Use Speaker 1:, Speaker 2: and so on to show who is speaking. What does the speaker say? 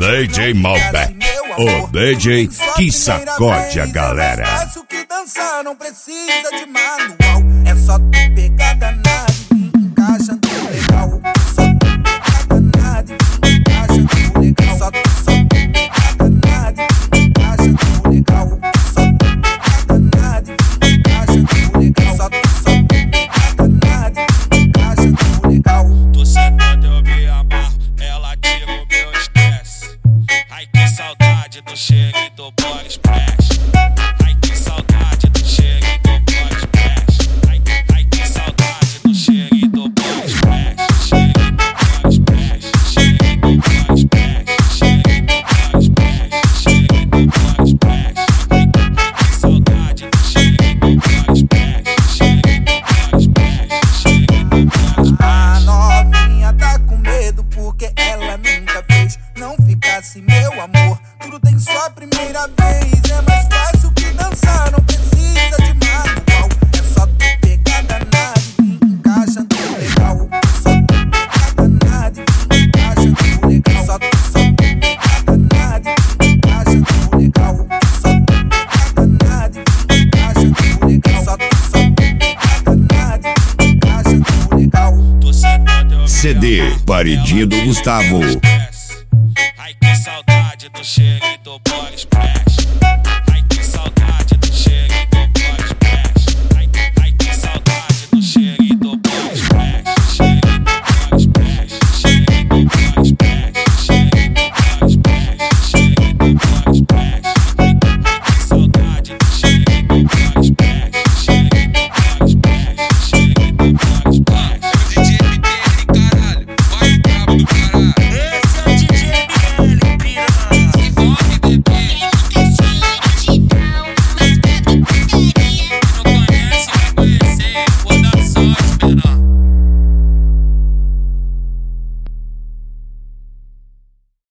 Speaker 1: DJ Malbec, o DJ que sacode a galera.
Speaker 2: Fácil que dançar, não precisa de manual. É só tu pegar danado e encaixa no legal. Só tu pegar danado e encaixa no legal. Só tu pegar danado e encaixa no legal. Só tu pegar danado e encaixa no legal. Só tu pegar danado e encaixa no legal.
Speaker 3: Tô sentado, eu me amarro, ela tira o meu estresse. Ai que saudade do cheiro e do body splash. Ai que saudade do cheiro e do body splash. Ai que saudade do cheiro e do body splash. Cheiro e do body splash. Cheiro e do body splash. Cheiro e do body splash. Cheiro e do body splash. Ai que saudade do cheiro e do body splash. Cheiro e do body splash. Cheiro e do body splash.
Speaker 2: A novinha tá com medo porque ela nunca fez. Não fica assim, meu amor, tudo tem sua primeira vez. É mais fácil que dançar, não precisa de manual. É só tu pegar danado e encaixa no legal. Só tu pegar danado e encaixa no legal. Só tu pegar danado e encaixa no legal. Só tu pegar danado e encaixa no legal. Só tu pegar danado e encaixa no legal.
Speaker 3: Tô sentado, eu me
Speaker 1: CD
Speaker 3: amarro,
Speaker 1: Paredinho do
Speaker 3: ela tira o
Speaker 1: Gustavo.
Speaker 3: meu estresse. Ai que saudade do cheiro e do body splash.